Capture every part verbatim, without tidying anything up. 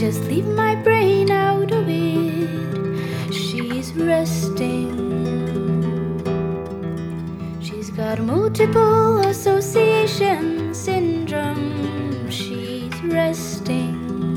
just leave my brain out of it. She's resting. She's got multiple association syndrome. She's resting.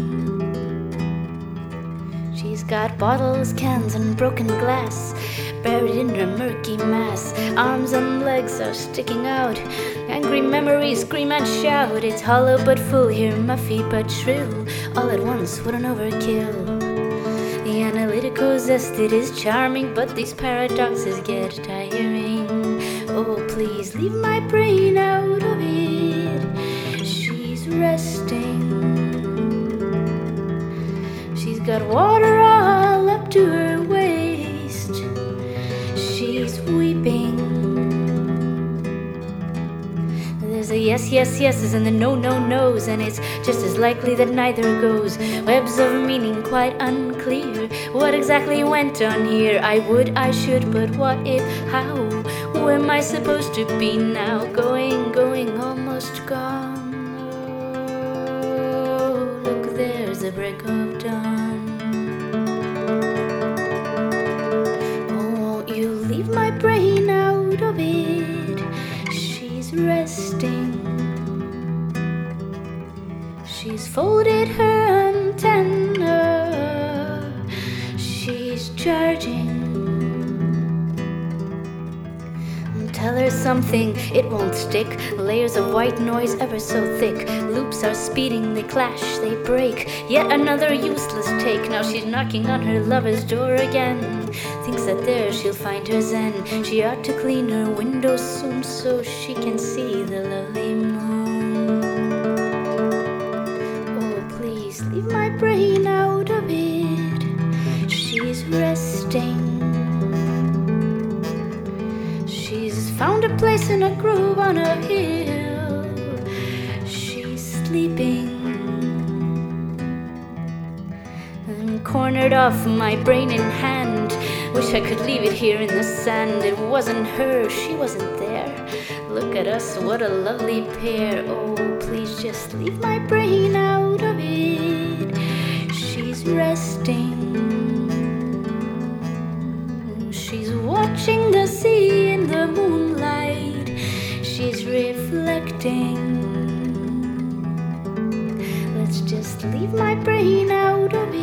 She's got bottles, cans, and broken glass buried in her murky mass. Arms and legs are sticking out. Angry memories scream and shout. It's hollow but full, here muffy but shrill. All at once, what an overkill. The analytical zest, it is charming, but these paradoxes get tiring. Oh, please leave my brain out of it. She's resting. She's got water all up to her waist. She's weeping. There's a yes, yes, yeses and the no, no, no's, and it's just as likely that neither goes. Webs of meaning quite unclear. What exactly went on here? I would, I should, but what if, how? Who am I supposed to be now? Going, going, almost gone. Oh, look, there's a break of dawn. Oh, won't you leave my brain out of it? She's resting. She's folded her antenna. She's charging. Tell her something, it won't stick. Layers of white noise ever so thick. Loops are speeding, they clash, they break. Yet another useless take. Now she's knocking on her lover's door again. Thinks that there she'll find her zen. She ought to clean her window soon so she can see the lovely moon. Oh, please leave my brain out of it. She's resting. She's found a place in a grove on a hill. She's sleeping. I'm cornered off, my brain in hand. Wish I could leave it here in the sand. It wasn't her, she wasn't there. Look at us, what a lovely pair. Oh, please just leave my brain out of it. She's resting. She's watching the sea in the moonlight. She's reflecting. Let's just leave my brain out of